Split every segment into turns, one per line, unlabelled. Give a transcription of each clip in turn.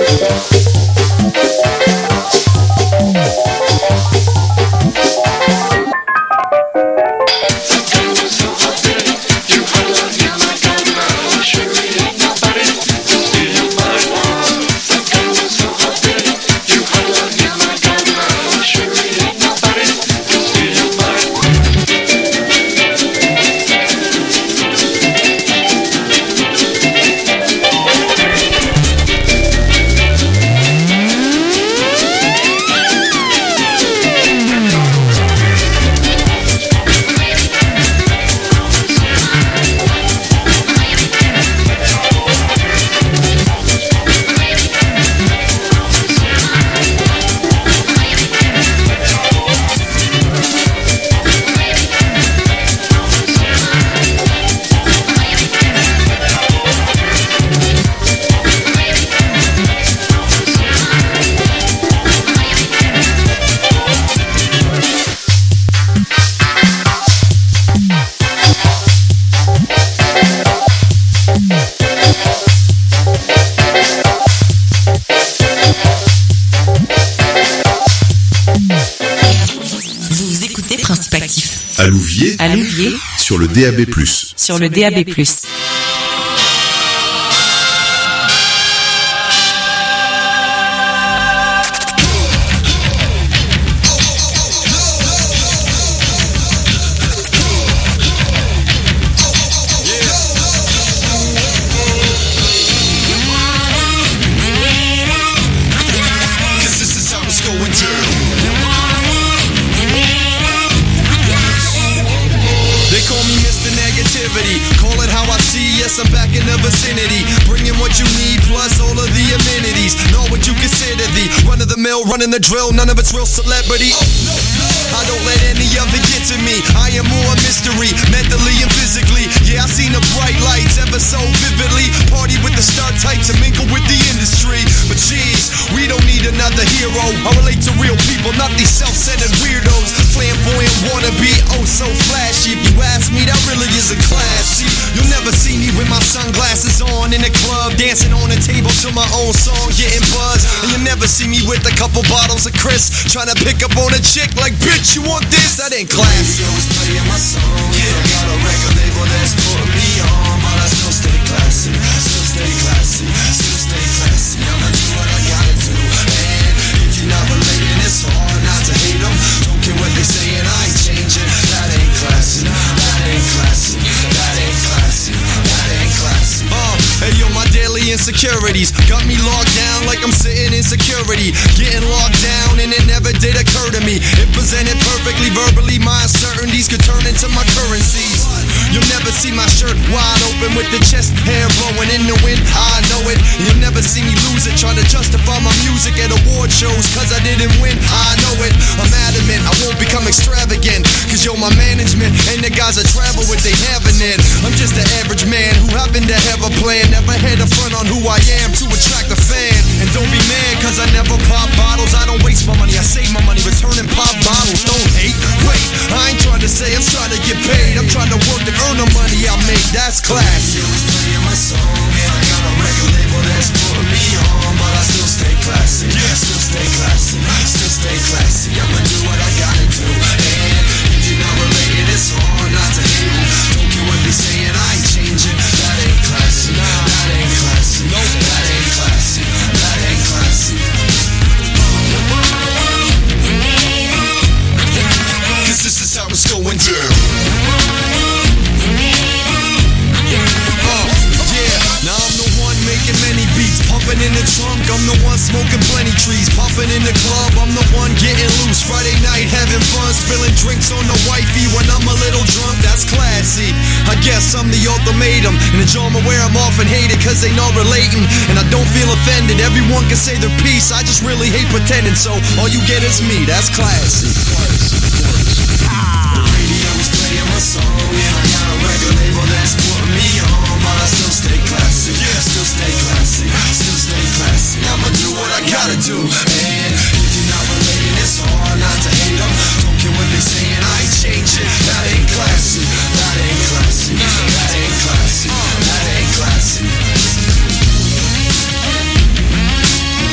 À Louviers, sur le DAB+.
Sur le DAB+.
I'm back in the vicinity, bringing what you need plus all of the amenities. Know what you consider the run-of-the-mill, running the drill, none of it's real celebrity. I don't let any of it get to me. I am more a mystery, mentally and physically. Yeah, I've seen the bright lights ever so vividly. Party with the star types and mingle with the industry. But geez, we don't need another hero. I relate to real people, not these self-centered weirdos. Flamboyant wannabe, oh so flashy. If you ask me, that really isn't classy. You'll never see me with my sunglasses on in the club, dancing on the table to my own song, getting buzzed. And you'll never see me with a couple bottles of Chris, trying to pick up on a chick like, bitch, you want this? That ain't classy. I was playing my song, yeah. I got a record label that's putting me on, but I still stay classy, still stay classy, still stay classy. I'ma do what I gotta do, and if you're not related, it's hard not to hate them. Don't care what they say and I ain't changing. That ain't classy, that ain't classy, that ain't classy, that ain't classy. Hey yo, my daily insecurities got me locked down like I'm sitting in security. Getting locked down and it never did occur to me. It presented perfectly verbally, my uncertainties could turn into my currencies. You'll never see my shirt wide open with the chest hair blowing in the wind, I know it. You'll never see me lose it, trying to justify my music at award shows cause I didn't win, I know it. I'm adamant, I won't become extravagant, cause yo, my management and the guys I travel with, they having it. I'm just an average man who happened to have a plan, never had a front on who I am to attract a fan. And don't be mad cause I never pop bottles, I don't waste my money, I save my money returning pop bottles. Don't hate, wait, I ain't trying to say I'm trying to get paid, I'm trying to work and earn the money I make, that's classy. I was playing my song, and I got a record label that's putting me on, but I still stay classy, still stay classy, still stay classy. I'ma do what I gotta do, and if you're not related, it's hard not to hate them. Don't care what they say and I ain't changing. That ain't classy, that ain't classy, no, that ain't classy, that ain't classy. Cause this is how it's going down. Now I'm the one making many beats, pumping in the trunk, I'm the one smoking plenty trees, puffing in the club, I'm the one getting loose, Friday night having fun, spilling drinks on the wifey when I'm a little drunk, that's classy. I guess I'm the ultimatum, and the genre where I'm often hated cause they not relating, and I don't feel offended, everyone can say their piece, I just really hate pretending, so all you get is me, that's classy. The radio is playing my song, and I got a record label that's putting me on, but I still stay classy, still stay classy, still stay classy. I'ma do what I gotta do, and if you're not related, it's hard not to hate them. Don't care what they say and I ain't changing. That ain't classy, that ain't classy, that ain't classy, that ain't classy.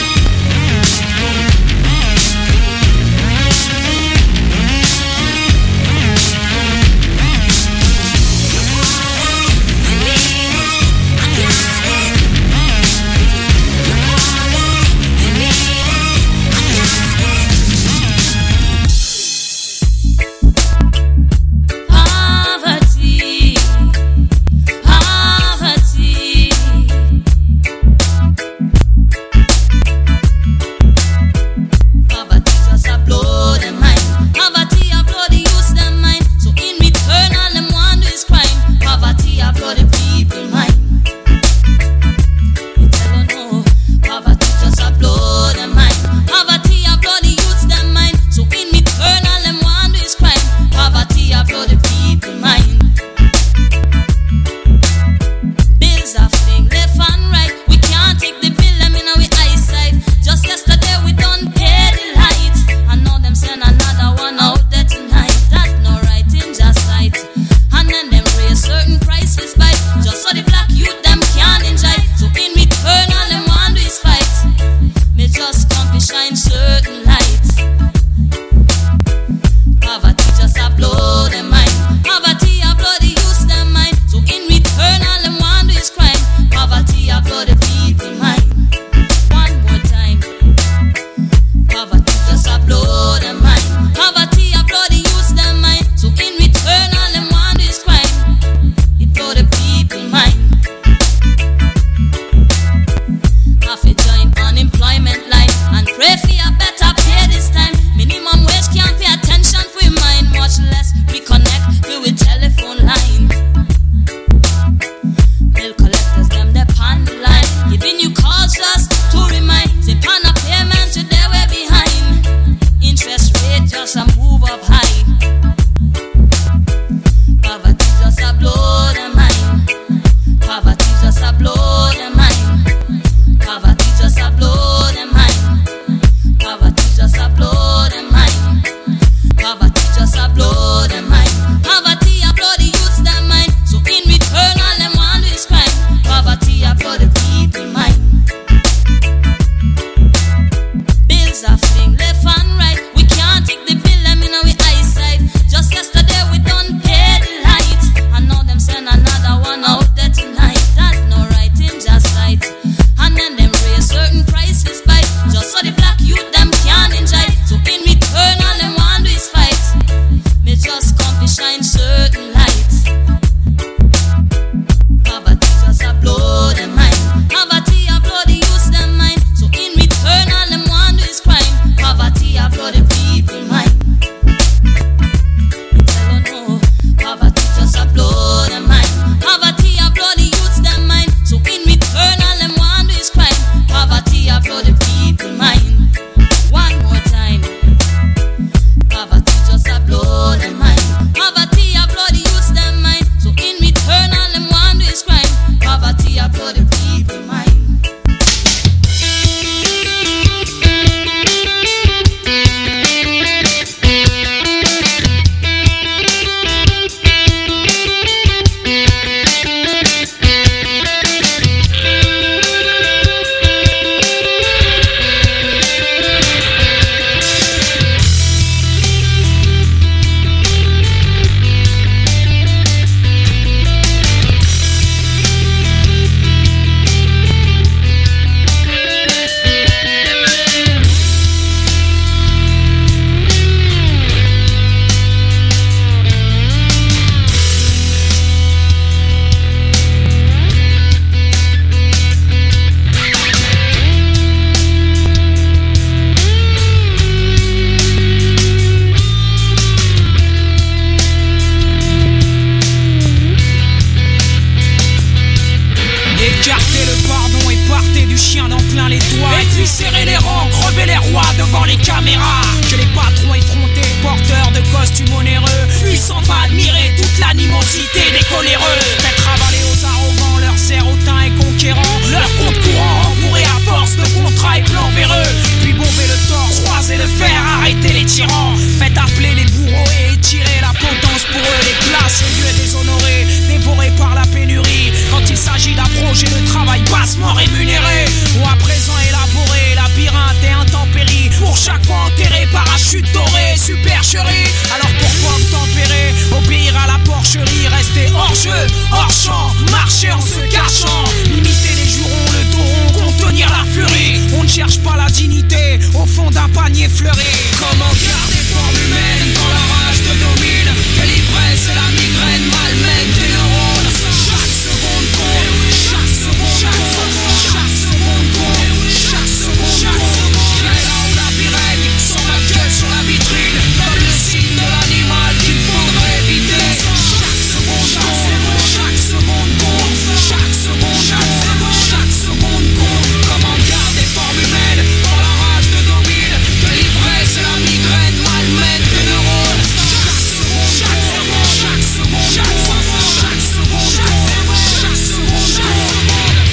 devant les caméras. Que les patrons effrontés, porteurs de costumes onéreux, puissants pas admirer toute l'animosité des coléreux. Faites ravaler aux arrogants leurs serres hautains et conquérants, leur compte courant rembourré à force de contrats et plans véreux. Puis bomber le torse, croiser le fer, arrêter les tyrans. Faites appeler les bourreaux et étirer la potence pour eux. Les places et lieux déshonorés, dévorés par la pénurie. Quand il s'agit d'un projet de travail bassement rémunéré, ou à présent élaboré, labyrinthe et intempérie, pour chaque fois enterré, parachute doré, supercherie. Alors pourquoi tempérer, obéir à la porcherie, rester hors jeu, hors champ, marcher en se cachant, limiter les jurons, le dos rond, contenir la furie. On ne cherche pas la dignité au fond d'un panier fleuri. Comment garder forme humaine quand la rage te domine, que l'ivresse et la migraine malmènent tes neurones. Chaque seconde compte, chaque seconde compte, chaque seconde compte, chaque seconde compte. Je vais là où la vie règne, sans la gueule sur la vitrine, comme le signe de l'animal qu'il faudrait éviter. Chaque seconde compte, chaque seconde compte, chaque seconde compte, chaque seconde compte. Comment garder forme humaine quand la rage te domine, que l'ivresse et la migraine malmènent tes neurones. Chaque seconde, chaque seconde, chaque seconde, chaque seconde, chaque seconde, chaque seconde, chaque seconde.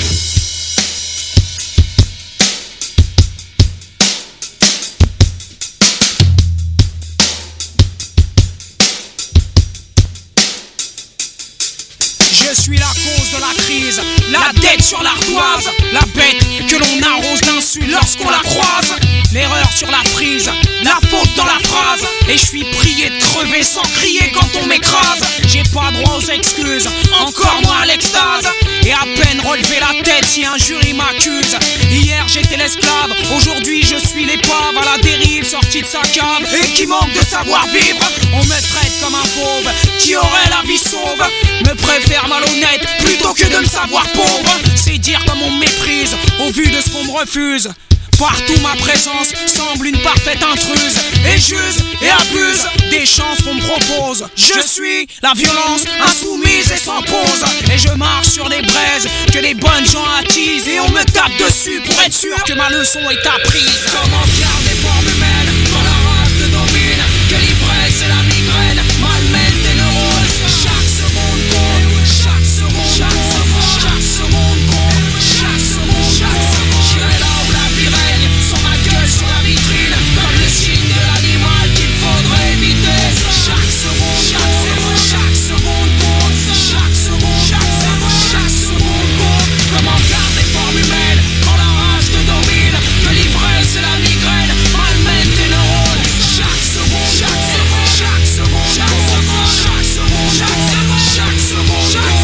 Je suis la cause de la crise, la dette sur l'ardoise, la bête que l'on arrose d'insultes lorsqu'on la croise. L'erreur sur la frise, la faute dans la phrase. Et je suis prié de crever sans crier quand on m'écrase. J'ai pas droit aux excuses, encore moins à l'extase. Et à peine relever la tête si un jury m'accuse. Hier j'étais l'esclave, aujourd'hui je suis l'épave à la dérive, sortie de sa cave et qui manque de savoir-vivre. On me traite comme un fauve qui aurait la vie sauve, me préfère malhonnête plutôt que de me savoir pauvre. C'est dire comme on me méprise au vu de ce qu'on me refuse. Partout ma présence semble une parfaite intruse, et j'use et abuse des chances qu'on me propose. Je suis la violence insoumise et sans pause, et je marche sur des braises que les bonnes gens attisent, et on me tape dessus pour être sûr que ma leçon est apprise. Comment garder forme humaine quand la rage te domine, que l'ivresse et la migraine malmènent tes neurones. Chaque seconde compte, chaque seconde, chaque seconde, chaque seconde compte, chaque seconde, chaque seconde. Je vais là où la vie règne, sans ma gueule sur la vitrine, comme le signe de l'animal qu'il faudrait éviter. Chaque seconde, chaque seconde, chaque seconde compte, chaque seconde, chaque seconde, chaque seconde compte. Comment garder forme humaine quand la rage te domine, que l'ivresse et la migraine malmènent tes neurones. Chaque seconde, chaque seconde, chaque seconde, chaque seconde, chaque seconde, chaque seconde, chaque seconde, chaque seconde.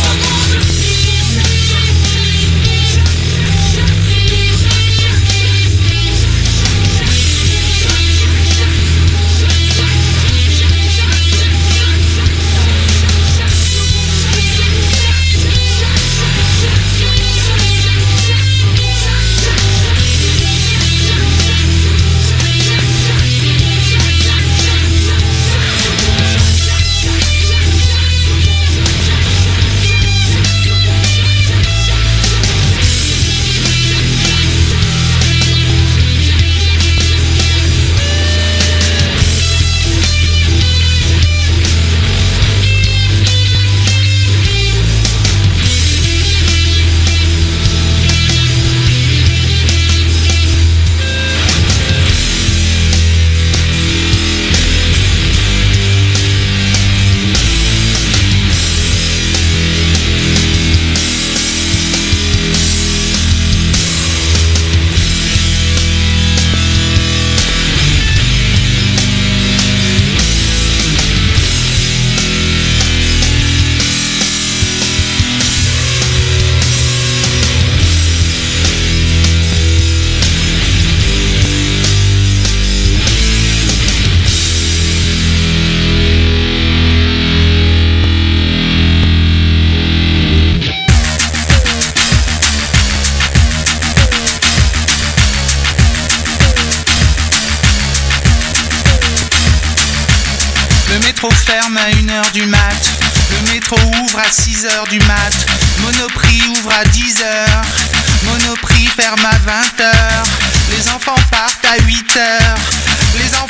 ferme à 1h du mat. Le métro ouvre à 6h du mat. Monoprix ouvre à 10h. Monoprix ferme à 20h. Les enfants partent à 8h.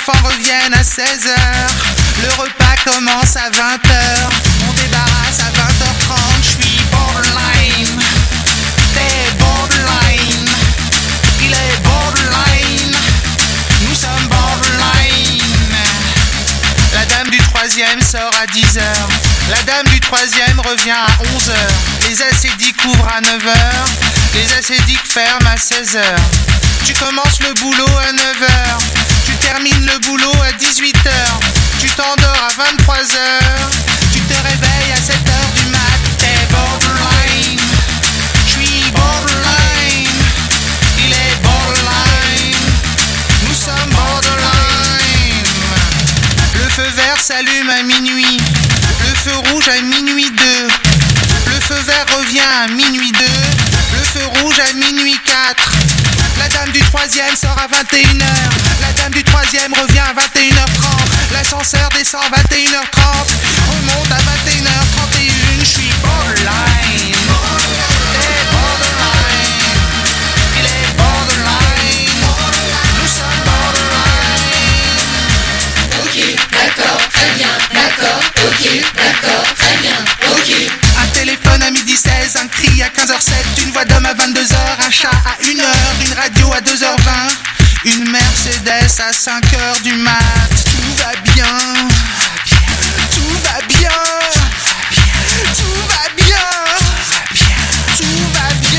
enfants reviennent à 16h. Le repas commence à 20h. On débarrasse à 20h30. Je suis borderline. T'es borderline. Il est borderline. Nous sommes borderline. La dame du 3e sort à 10h. La dame du 3e revient à 11h. Les acédiques ouvrent à 9h. Les acédiques ferment à 16h. Tu commences le boulot à 9h. Tu termines le boulot à 18h. Tu t'endors à 23h. Tu te réveilles à 7h du mat. T'es borderline. Je suis borderline. Il est borderline. Nous sommes borderline. Le feu vert s'allume à minuit. Le feu rouge à minuit 2. Le feu vert revient à minuit 2. Le feu rouge à minuit 4. La dame du 3e sort à 21h. La dame du 3e revient à 21h30. L'ascenseur descend à 21h30. Remonte à 21h31. Je suis borderline. T'es borderline. Il est borderline. Nous sommes borderline.
Ok, d'accord, très bien, d'accord. Ok, d'accord, très bien, ok.
Un téléphone à 12h16, un cri à 15h07, une voix d'homme à 22h, un chat à 1h, une radio à 2h20, une Mercedes à 5h du mat. Tout va bien, tout va bien, tout va bien, tout va bien.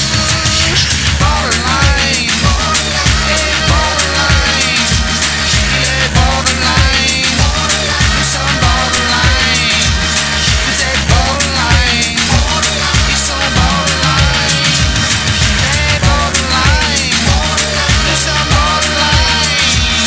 Borderline, et borderline, et borderline, nous sommes borderline. Vous êtes borderline, ils sont borderline. T'es borderline, nous sommes borderline.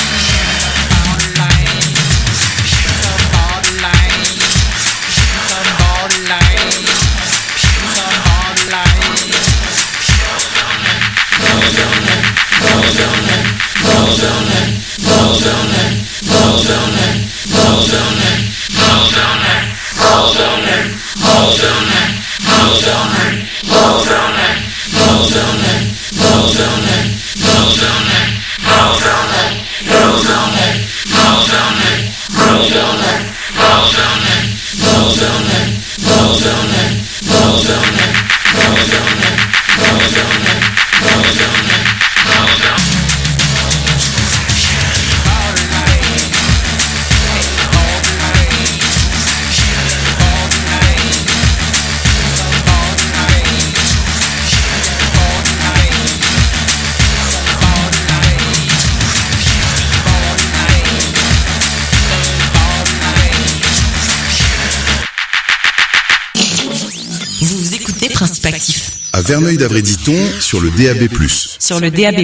Vous écoutez Principe Actif.
À Verneuil-d'Avray-Diton sur le DAB+.
Sur le DAB+.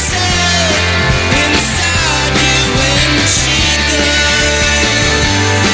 Inside you when she goes.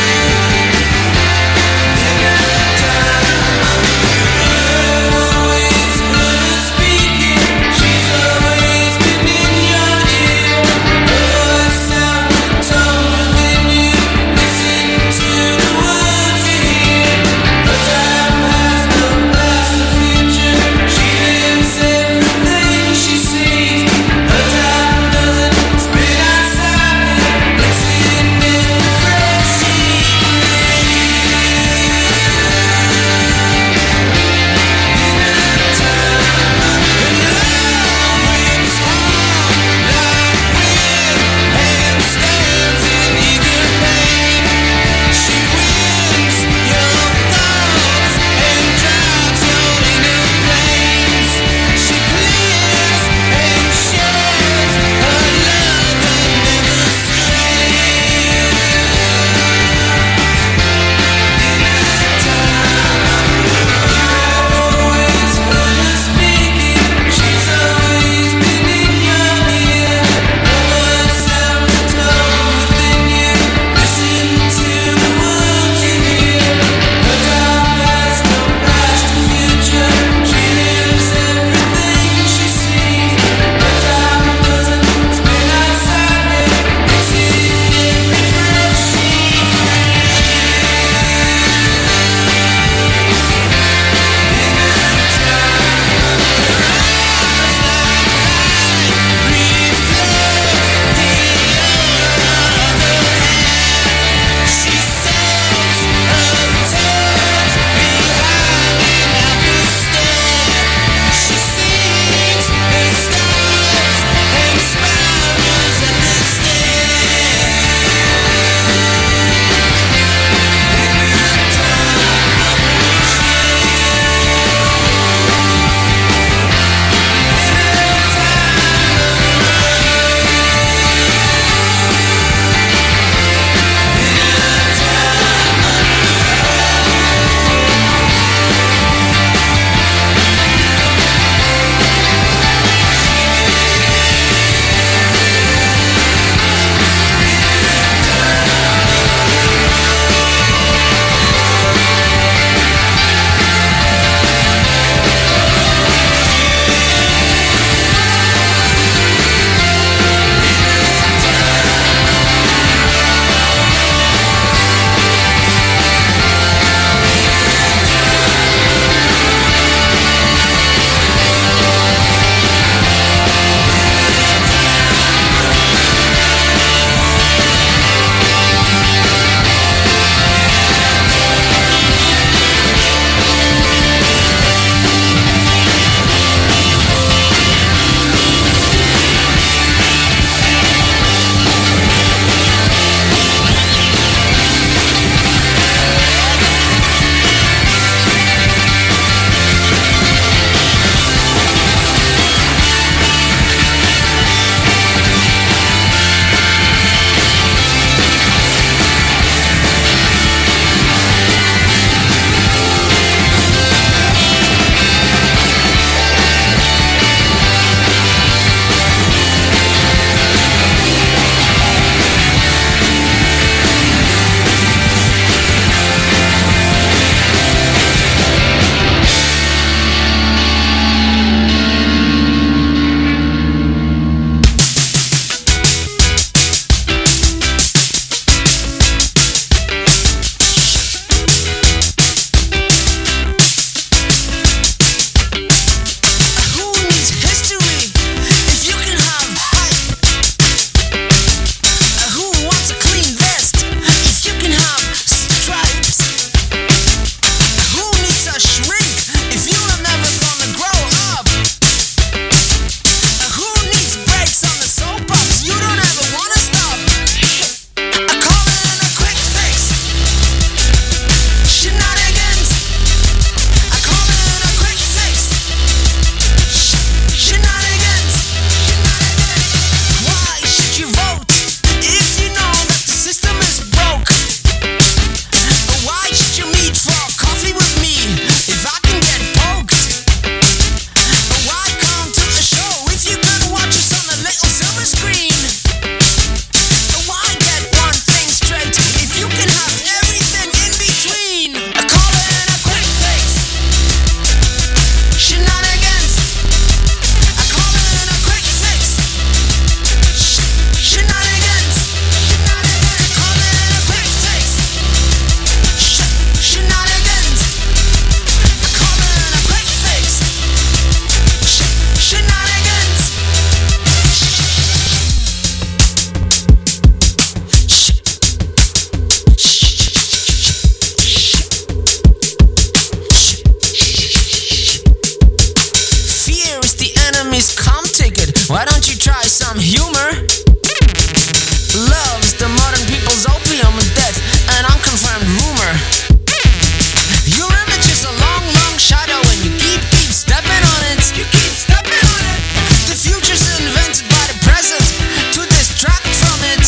Why don't you try some humor? Love's the modern people's opium of death, an unconfirmed rumor. Your image is a long, long shadow, and you keep stepping on it. You keep stepping on it. The future's invented by the present to distract from it.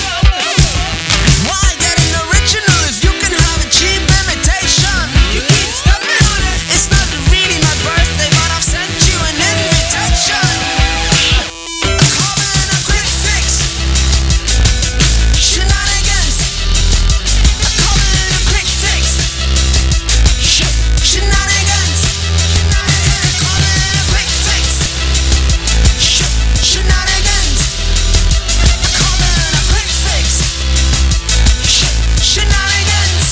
Why get an original if you can have a cheap imitation? You keep stepping on it. It's not really my birthday, but I've sent you an invitation. A comment and a quick fix. Shenanigans. A comment and a quick fix. Shenanigans. A comment and a quick fix. Shenanigans. A comment and a quick fix. Shenanigans.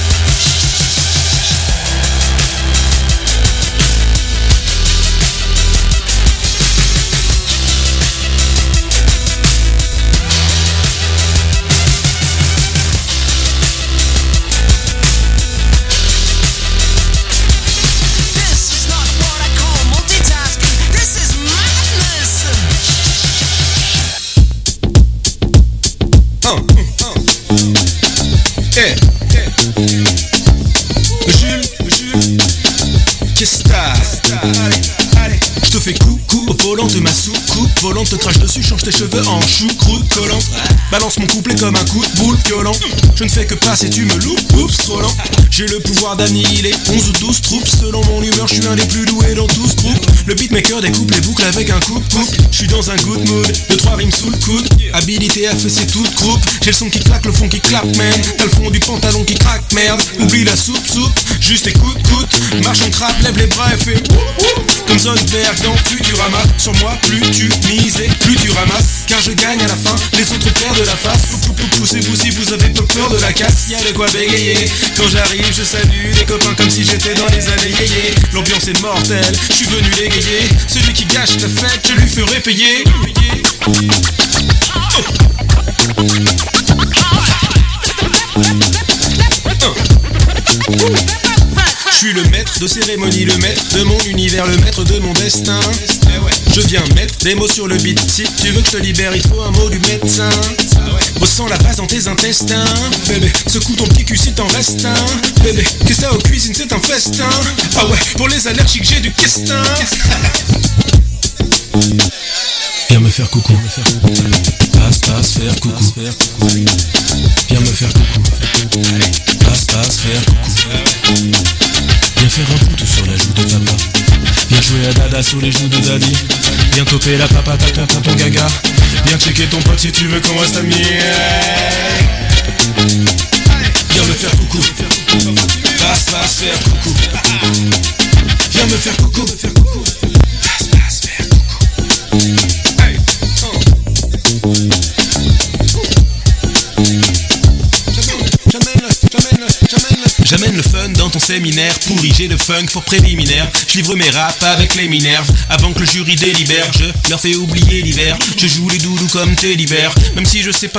This is not what I call multitasking. This is madness.
Jules, qu'est-ce que t'as? Allez, je te fais coucou au volant de ma soucoupe volante, te crache dessus, change tes cheveux en choucroute collante. Balance mon couplet comme un coup de boule violent. Je ne fais que passer, tu me loupes, oups, trop lent. J'ai le pouvoir d'annihiler 11 ou 12 troupes. Selon mon humeur, je suis un des plus doués dans tout ce groupe. Le beatmaker découpe les boucles avec un coupe-coupe. Je suis dans un good mood, 2-3 rimes sous le coude. Habilité à fesser toute groupe. J'ai le son qui claque, le fond qui clappe, man. T'as le fond du pantalon qui craque, merde. Oublie la soupe, juste écoute, marche en crabe, lève les bras et fais comme Zoidberg dans Futurama. Sur moi, plus tu mises et plus tu ramasses. Car je gagne à la fin, les autres perdent de la face. Poussez-vous si vous avez peur de la casse. Y'a de quoi bégayer. Quand j'arrive, je salue les copains comme si j'étais dans les années yéyé. L'ambiance est mortelle, je suis venu l'égayer. Celui qui gâche la fête, je lui ferai payer. Je suis le maître de cérémonie, le maître de mon univers, le maître de mon destin. Je viens mettre des mots sur le beat. Si tu veux que je te libère, il te faut un mot du médecin. Ressens la base dans tes intestins. Bébé, secoue ton petit cul si t'en restes un. Bébé, qu'est-ce que t'as aux cuisines, c'est un festin. Ah ouais, pour les allergiques j'ai du questin. Viens me faire coucou. Passe, faire coucou. Viens me faire coucou. Passe, faire coucou. Viens faire un poutou sur la joue de papa. Viens jouer à dada sur les joues de daddy. Viens toper la papa, ton gaga. Viens checker ton pote si tu veux qu'on reste amis. Viens me faire coucou. Passe, faire coucou. Viens me faire coucou. Passe, faire coucou. J'amène le fun dans ton séminaire. Pourri, j'ai le funk pour préliminaire. Je livre mes raps avec les minerves. Avant que le jury délibère, je leur fais oublier l'hiver. Je joue les doudous comme t'es libères. Même si je sais pas